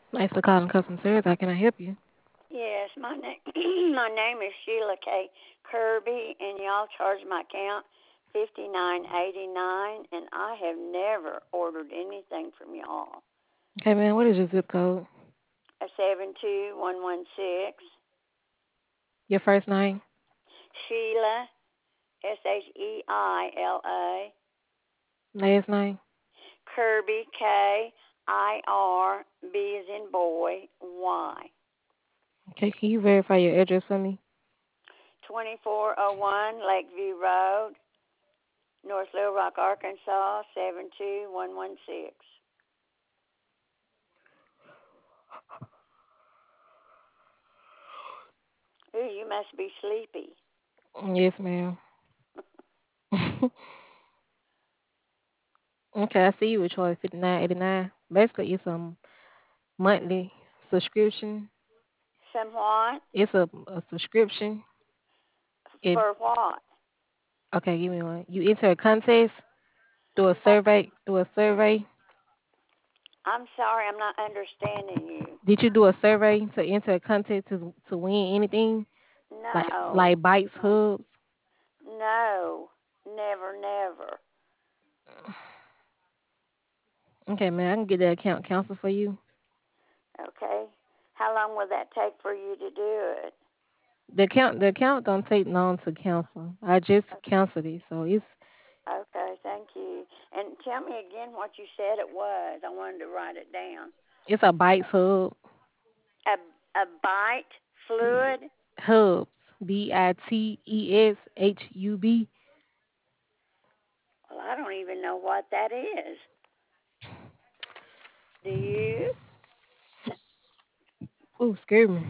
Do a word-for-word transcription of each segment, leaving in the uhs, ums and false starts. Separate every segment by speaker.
Speaker 1: Thanks for calling customer service. How can I help you?
Speaker 2: Yes, my name my name is Sheila K. Kirby, and y'all charge my account fifty nine eighty nine, and I have never ordered anything from y'all.
Speaker 1: Okay, man, what is your zip code?
Speaker 2: A seven two one one six.
Speaker 1: Your first name?
Speaker 2: Sheila, S H E I L A.
Speaker 1: Last name?
Speaker 2: Kirby, K I R B as in boy Y.
Speaker 1: Okay, can you verify your address for me?
Speaker 2: Twenty four oh one Lakeview Road, North Little Rock, Arkansas seven two one one six. Ooh, you must be sleepy.
Speaker 1: Yes, ma'am. Okay, I see you with charge fifty nine eighty nine. Basically, it's a monthly subscription.
Speaker 2: Somewhat.
Speaker 1: It's a, a subscription. It
Speaker 2: For what?
Speaker 1: okay, give me one. You enter a contest, do a
Speaker 2: What?
Speaker 1: survey, do a survey.
Speaker 2: I'm sorry, I'm not understanding you.
Speaker 1: Did you do a survey to enter a contest to to win anything like
Speaker 2: No.
Speaker 1: like bites, hubs?
Speaker 2: No. Never, never.
Speaker 1: Okay, man, I can get that account cancel for you.
Speaker 2: Okay. How long will that take for you to do it?
Speaker 1: The account the account don't take long to cancel. I just canceled it, so it's
Speaker 2: Okay, thank you. And tell me again what you said it was. I wanted to write it down.
Speaker 1: it's a bites hub.
Speaker 2: A a bite fluid?
Speaker 1: Hubs. B I T E S H U B.
Speaker 2: Well, I don't even know what that is. Do you?
Speaker 1: Ooh, scare me.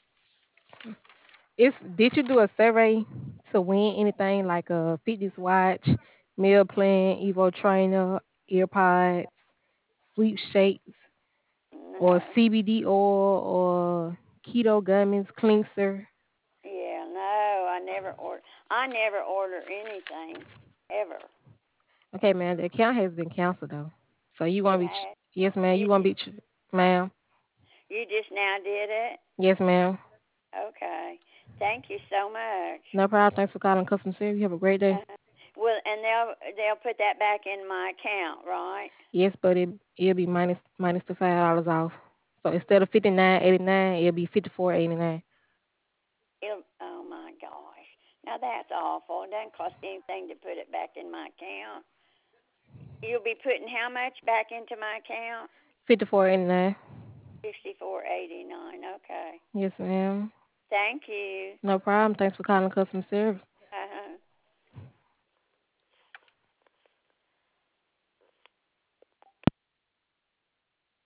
Speaker 1: It's did you do a survey to win anything like a fitness watch, meal plan, Evo trainer, earpods, sleep shakes, or
Speaker 2: No.
Speaker 1: C B D oil or keto gummies, cleanser?
Speaker 2: Yeah, no, I never order. I never order anything ever.
Speaker 1: Okay, man, the account has been canceled though. So you
Speaker 2: It
Speaker 1: want to be ch-
Speaker 2: has.
Speaker 1: yes, ma'am.
Speaker 2: You
Speaker 1: You want to be ch- ma'am?
Speaker 2: you just now did it.
Speaker 1: Yes, ma'am.
Speaker 2: Okay. Thank you so much.
Speaker 1: No problem. Thanks for calling customer service. You have a great day.
Speaker 2: Uh, well, and they'll they'll put that back in my account, right?
Speaker 1: Yes, but it it'll be minus minus the five dollars off. So instead of fifty nine eighty nine, it'll be fifty four eighty nine.
Speaker 2: It'll, oh my gosh. Now that's awful. It doesn't cost anything to put it back in my account. You'll be putting how much back into my account?
Speaker 1: Fifty four eighty nine.
Speaker 2: Sixty-four eighty-nine. Okay.
Speaker 1: Yes, ma'am.
Speaker 2: Thank you.
Speaker 1: No problem. Thanks for calling customer service.